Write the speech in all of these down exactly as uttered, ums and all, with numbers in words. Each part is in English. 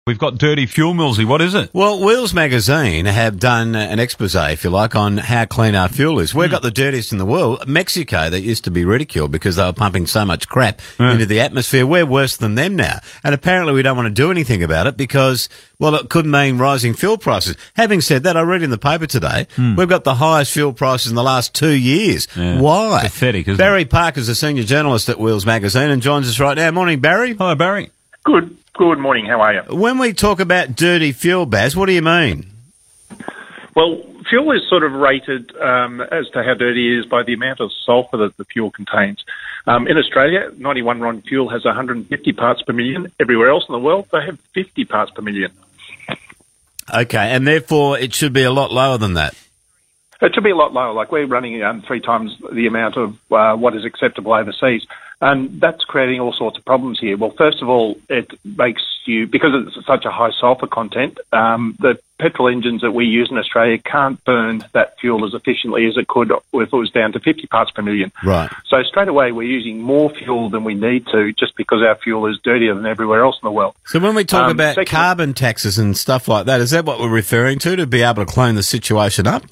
We've got dirty fuel, Millsy. What is it? Well, Wheels magazine have done an expose, if you like, on how clean our fuel is. We've mm. got the dirtiest in the world. Mexico, that used to be ridiculed because they were pumping so much crap mm. into the atmosphere. We're worse than them now. And apparently we don't want to do anything about it because, well, it could mean rising fuel prices. Having said that, I read in the paper today, mm. we've got the highest fuel prices in the last two years. Yeah. Why? Pathetic, isn't Barry it? Parker's a senior journalist at Wheels magazine and joins us right now. Morning, Barry. Hello, Barry. Good. Good morning. How are you? When we talk about dirty fuel, Baz, what do you mean? Well, fuel is sort of rated um, as to how dirty it is by the amount of sulphur that the fuel contains. Um, in Australia, ninety-one RON fuel has one hundred fifty parts per million. Everywhere else in the world, they have fifty parts per million. Okay, and therefore it should be a lot lower than that. It should be a lot lower. Like we're running um, three times the amount of uh, what is acceptable overseas. And that's creating all sorts of problems here. Well, first of all, it makes you, because it's such a high sulphur content, um, the petrol engines that we use in Australia can't burn that fuel as efficiently as it could if it was down to fifty parts per million. Right. So straight away, we're using more fuel than we need to just because our fuel is dirtier than everywhere else in the world. So when we talk um, about second, carbon taxes and stuff like that, is that what we're referring to, to be able to clean the situation up?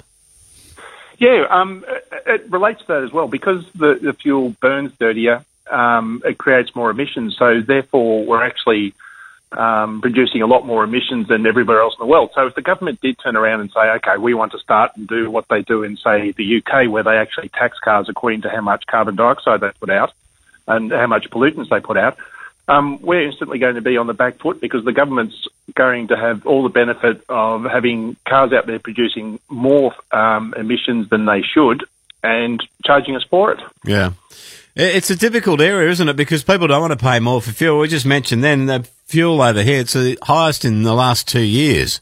Yeah, um, it, it relates to that as well. Because the, the fuel burns dirtier, Um, it creates more emissions, so therefore we're actually um, producing a lot more emissions than everywhere else in the world. So if the government did turn around and say, okay, we want to start and do what they do in, say, the U K, where they actually tax cars according to how much carbon dioxide they put out and how much pollutants they put out, um, we're instantly going to be on the back foot because the government's going to have all the benefit of having cars out there producing more um, emissions than they should and charging us for it. Yeah. It's a difficult area, isn't it? Because people don't want to pay more for fuel. We just mentioned then the fuel over here, it's the highest in the last two years.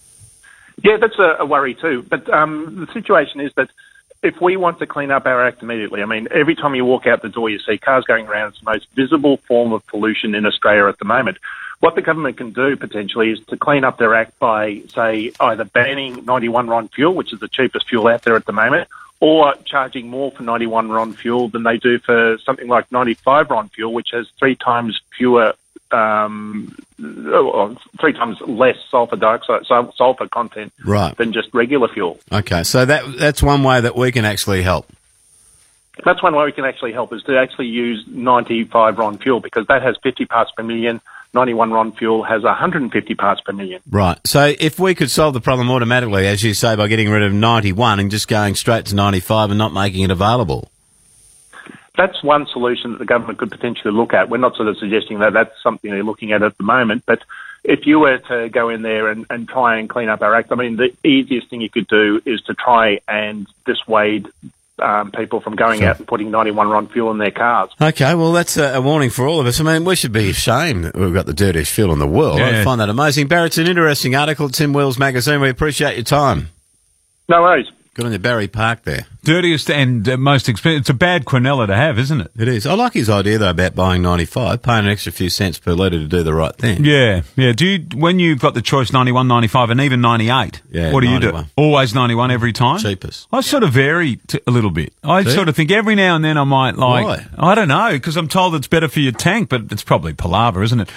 Yeah, that's a, a worry too. But um, the situation is that if we want to clean up our act immediately, I mean, every time you walk out the door, you see cars going around. It's the most visible form of pollution in Australia at the moment. What the government can do potentially is to clean up their act by, say, either banning ninety-one RON fuel, which is the cheapest fuel out there at the moment, or charging more for ninety-one RON fuel than they do for something like ninety-five RON fuel, which has three times fewer, um, or three times less sulphur dioxide, sulphur content right. than just regular fuel. Okay, so that that's one way that we can actually help. That's one way we can actually help is to actually use ninety-five RON fuel because that has fifty parts per million. ninety-one RON fuel has one hundred fifty parts per million. Right. So if we could solve the problem automatically, as you say, by getting rid of ninety-one and just going straight to ninety-five and not making it available. That's one solution that the government could potentially look at. We're not sort of suggesting that that's something they're looking at at the moment, but if you were to go in there and, and try and clean up our act, I mean, the easiest thing you could do is to try and dissuade Um, people from going sure. out and putting ninety-one RON fuel in their cars. Okay, well, that's a, a warning for all of us. I mean, we should be ashamed that we've got the dirtiest fuel in the world. Yeah. I find that amazing. Barry, it's an interesting article. It's in Wheels magazine. We appreciate your time. No worries. Good on you, Barry Park there. Dirtiest and uh, most expensive. It's a bad quinella to have, isn't it? It is. I like his idea, though, about buying ninety-five, paying an extra few cents per litre to do the right thing. Yeah, yeah. Do you, when you've got the choice ninety-one, ninety-five and even ninety-eight, yeah, what do ninety-one. you do? Always ninety-one every time? Cheapest. I sort of vary t- a little bit. I See? sort of think every now and then I might like... Why? I don't know, because I'm told it's better for your tank, but it's probably palaver, isn't it?